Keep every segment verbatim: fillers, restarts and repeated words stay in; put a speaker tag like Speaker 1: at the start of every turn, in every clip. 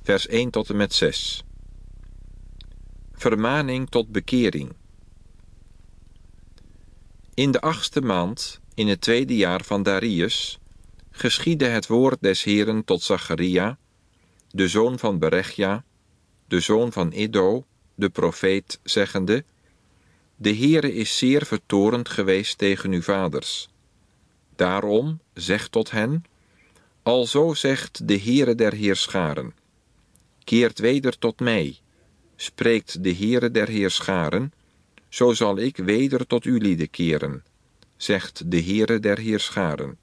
Speaker 1: vers één tot en met zes. Vermaning tot bekering. In de achtste maand, in het tweede jaar van Darius, geschiedde het woord des Heeren tot Zacharia, de zoon van Berechja, de zoon van Iddo, de profeet, zeggende: De Heere is zeer vertorend geweest tegen uw vaders. Daarom, zeg tot hen: Alzo zegt de Heere der Heerscharen: Keert weder tot mij, spreekt de Heere der Heerscharen, zo zal ik weder tot uw lieden keren, zegt de Heere der Heerscharen.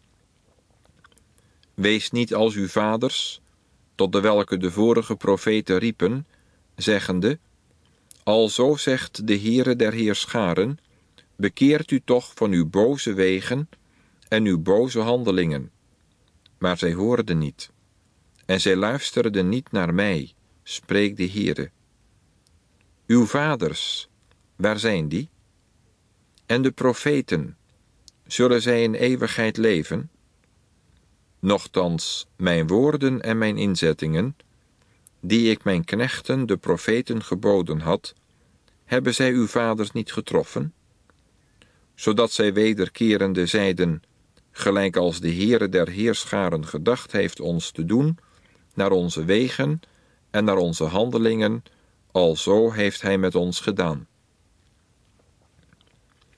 Speaker 1: Wees niet als uw vaders, tot de welke de vorige profeten riepen, zeggende: Alzo zegt de Heere der Heerscharen, bekeert u toch van uw boze wegen en uw boze handelingen. Maar zij hoorden niet, en zij luisterden niet naar mij, spreekt de Heere. Uw vaders, waar zijn die? En de profeten, zullen zij in eeuwigheid leven? Nochtans, mijn woorden en mijn inzettingen, die ik mijn knechten, de profeten, geboden had, hebben zij uw vaders niet getroffen? Zodat zij wederkerende zeiden, gelijk als de Heere der Heerscharen gedacht heeft ons te doen, naar onze wegen en naar onze handelingen, alzo heeft hij met ons gedaan.